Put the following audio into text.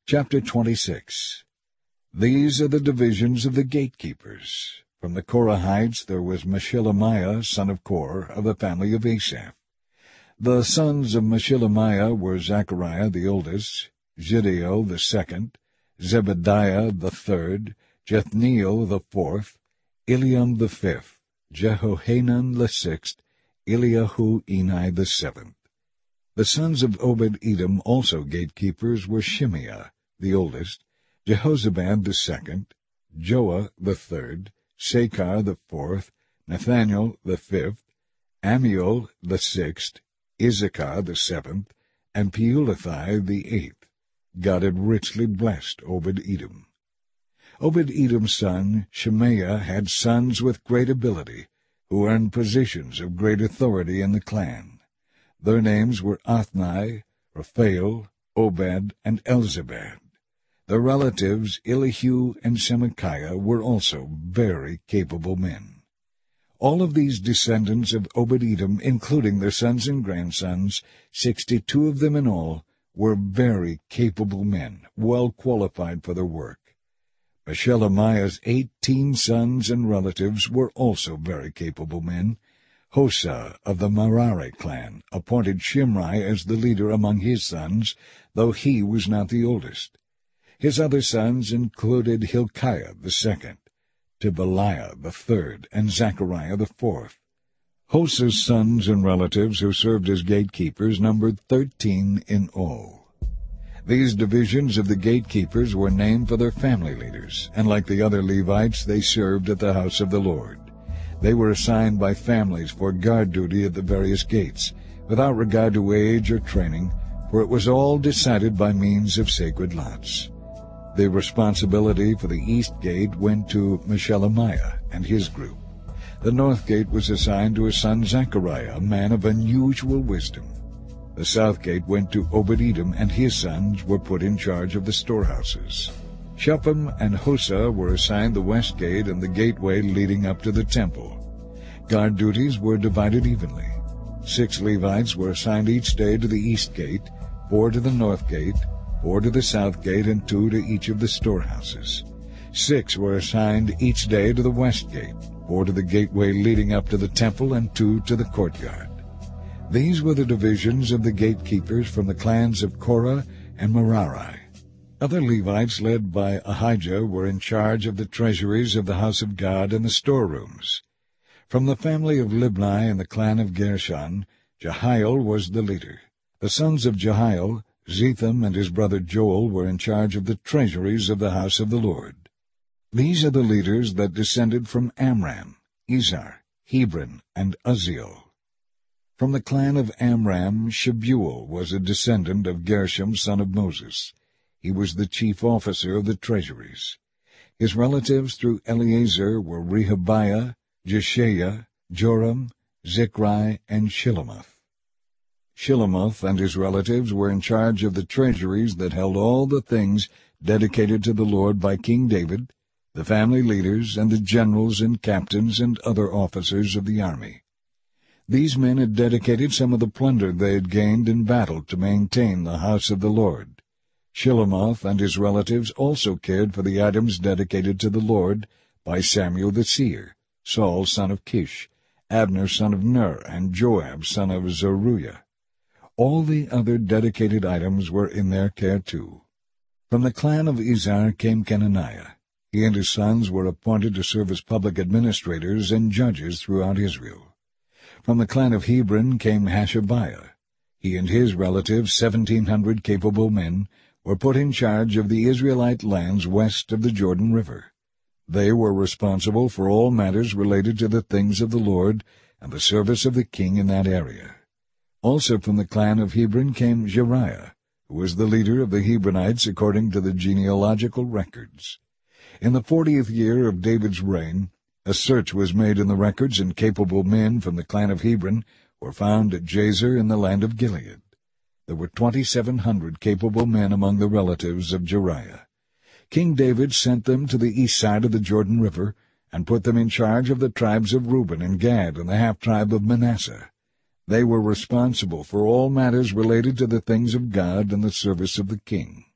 Chapter 26. These are the divisions of the gatekeepers. From the Korahites there was Meshelemiah, son of Kor, of the family of Asaph. The sons of Meshelemiah were Zechariah the oldest, Jediel the second, Zebediah the third, Jethniel the fourth, Eliam the fifth, Jehohanan the sixth, Eliahu-Enai the seventh. The sons of Obed-Edom, also gatekeepers, were Shimeah the oldest, Jehozabad the second, Joah the third, Sakar the fourth, Nathaniel the fifth, Amiel the sixth, Issachar the seventh, and Peulathai the eighth. God had richly blessed Obed-Edom. Obed-Edom's son Shemaiah had sons with great ability, who earned positions of great authority in the clan. Their names were Othni, Raphael, Obed, and Elzabad. Their relatives, Elihu and Semachiah, were also very capable men. All of these descendants of Obed-Edom, including their sons and grandsons, 62 of them in all, were very capable men, well qualified for their work. Meshelemiah's 18 sons and relatives were also very capable men. Hosa of the Merari clan appointed Shimri as the leader among his sons, though he was not the oldest. His other sons included Hilkiah the second, Tibaliah the third, and Zechariah the fourth. Hosa's sons and relatives who served as gatekeepers numbered 13 in all. These divisions of the gatekeepers were named for their family leaders, and like the other Levites, they served at the house of the Lord. They were assigned by families for guard duty at the various gates, without regard to age or training, for it was all decided by means of sacred lots. The responsibility for the east gate went to Meshelemiah and his group. The north gate was assigned to his son Zechariah, a man of unusual wisdom. The south gate went to Obed-Edom, and his sons were put in charge of the storehouses. Shuppim and Hosa were assigned the west gate and the gateway leading up to the temple. Guard duties were divided evenly. 6 Levites were assigned each day to the east gate, 4 to the north gate, 4 to the south gate, and 2 to each of the storehouses. 6 were assigned each day to the west gate, 4 to the gateway leading up to the temple, and 2 to the courtyard. These were the divisions of the gatekeepers from the clans of Korah and Merari. Other Levites led by Ahijah were in charge of the treasuries of the house of God and the storerooms. From the family of Libni and the clan of Gershon, Jehiel was the leader. The sons of Jehiel, Zetham and his brother Joel, were in charge of the treasuries of the house of the Lord. These are the leaders that descended from Amram, Izhar, Hebron, and Uzziel. From the clan of Amram, Shebuel was a descendant of Gershom, son of Moses. He was the chief officer of the treasuries. His relatives through Eleazar were Rehabiah, Jeshaiah, Joram, Zichri, and Shilomoth. Shilomoth and his relatives were in charge of the treasuries that held all the things dedicated to the Lord by King David, the family leaders, and the generals and captains and other officers of the army. These men had dedicated some of the plunder they had gained in battle to maintain the house of the Lord. Shilomoth and his relatives also cared for the items dedicated to the Lord by Samuel the seer, Saul son of Kish, Abner son of Ner, and Joab son of Zeruiah. All the other dedicated items were in their care too. From the clan of Izhar came Kenaniah. He and his sons were appointed to serve as public administrators and judges throughout Israel. From the clan of Hebron came Hashabiah. He and his relatives, 1,700 capable men, were put in charge of the Israelite lands west of the Jordan River. They were responsible for all matters related to the things of the Lord and the service of the king in that area. Also from the clan of Hebron came Jeriah, who was the leader of the Hebronites according to the genealogical records. In the 40th year of David's reign, a search was made in the records, and capable men from the clan of Hebron were found at Jazer in the land of Gilead. There were 2,700 capable men among the relatives of Jeriah. King David sent them to the east side of the Jordan River, and put them in charge of the tribes of Reuben and Gad and the half-tribe of Manasseh. They were responsible for all matters related to the things of God and the service of the king.